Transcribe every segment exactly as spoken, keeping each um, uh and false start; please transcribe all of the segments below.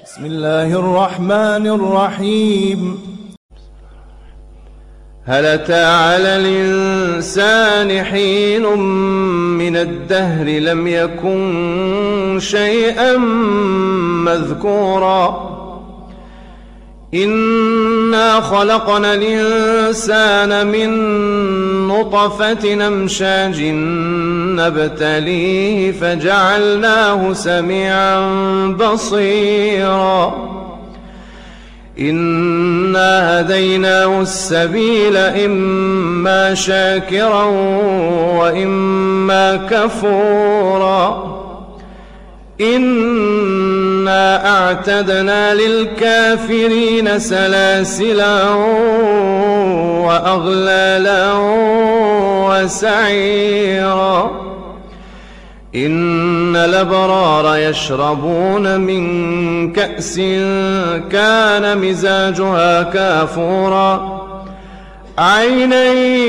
بسم الله الرحمن الرحيم. هل أتى على الإنسان حين من الدهر لم يكن شيئا مذكورا إنا خلقنا الإنسان من نطفة أمشاج نبتليه فجعلناه سميعا بصيرا إنا هديناه السبيل إما شاكرا وإما كفورا إنا أعتدنا للكافرين سلاسلا وأغلالا وسعيرا إن الأبرار يشربون من كأس كان مزاجها كافورا عينا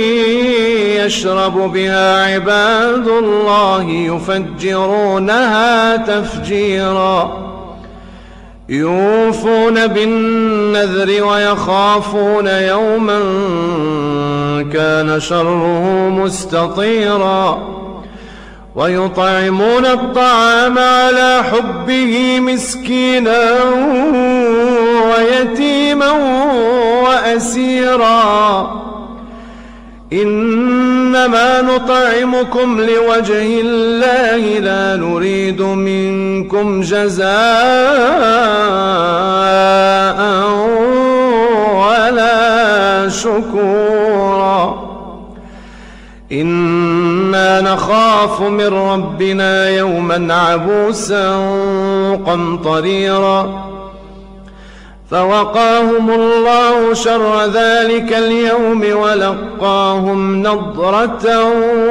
يشرب بها عباد الله يفجرونها تفجيرا يوفون بالنذر ويخافون يوما كان شره مستطيرا ويطعمون الطعام على حبه مسكينا ويتيما وأسيرا إنما نطعمكم لوجه الله لا نريد منكم جزاء ولا شكورا إنا نخاف من ربنا يوما عبوسا قمطريرا فوقاهم الله شر ذلك اليوم ولقاهم نضرة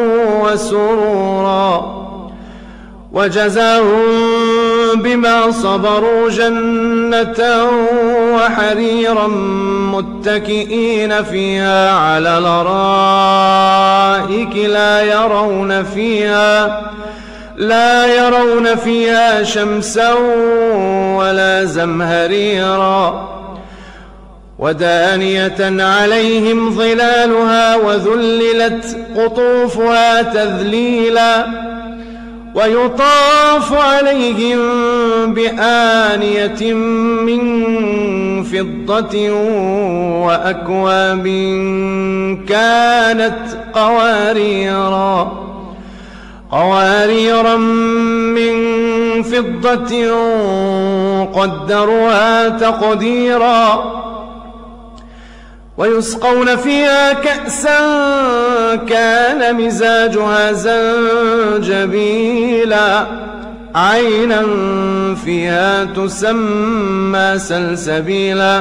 وسرورا وجزاهم بما صبروا جنة وحريرا متكئين فيها على الأرائك لا يرون فيها لا يرون فيها شمسا ولا زمهريرا ودانية عليهم ظلالها وذللت قطوفها تذليلا ويطاف عليهم بآنية من فضة وأكواب كانت قواريرا قواريرا من فضة قدروها تقديرا ويسقون فيها كأسا كان مزاجها زنجبيلا عينا فيها تسمى سلسبيلا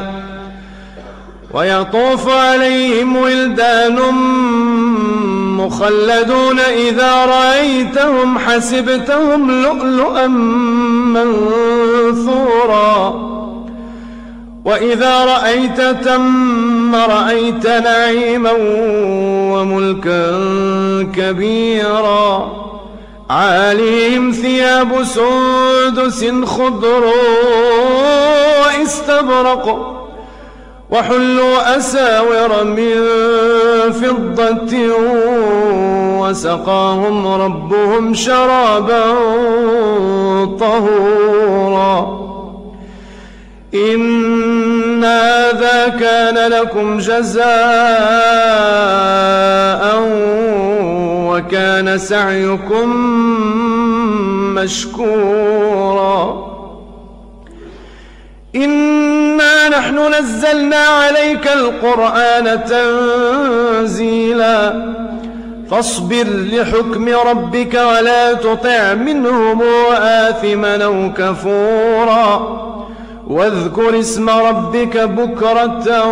ويطوف عليهم ولدان مخلدون إذا رأيتهم حسبتهم لؤلؤا منثورا وإذا رأيت ثم رأيت نعيما وملكا كبيرا عاليهم ثياب سندس خضر واستبرق وحلوا أساور من فضة وسقاهم ربهم شرابا طهورا إن هذا كان لكم جزاء وكان سعيكم مشكورا إنا نحن نزلنا عليك القرآن تنزيلا فاصبر لحكم ربك ولا تطع منهم آثما أو كفورا واذكر اسم ربك بكرة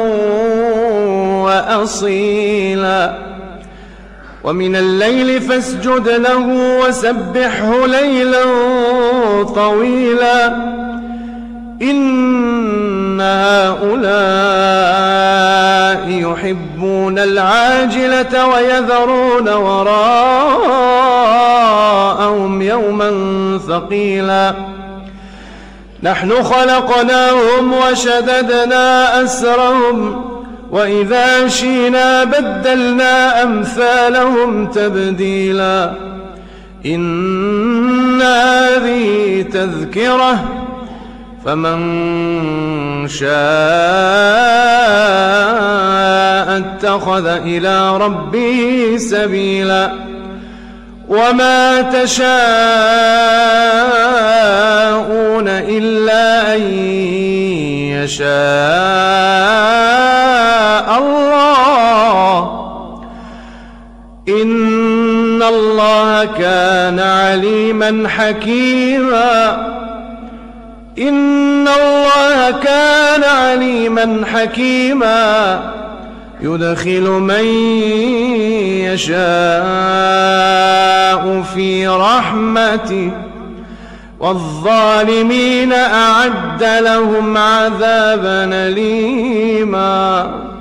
وأصيلا ومن الليل فاسجد له وسبحه ليلا طويلا إن هؤلاء يحبون العاجلة ويذرون وراءهم يوما ثقيلا نحن خلقناهم وشددنا أسرهم وإذا شئنا بدلنا أمثالهم تبديلا إن هذه تذكرة فمن شاء اتخذ إلى ربه سبيلا وما تشاءون إلا أن يشاء الله إن الله كان عليما حكيما إن الله كان عليما حكيما يدخل من يشاء في رحمته والظالمين أعد لهم عذابا أليما.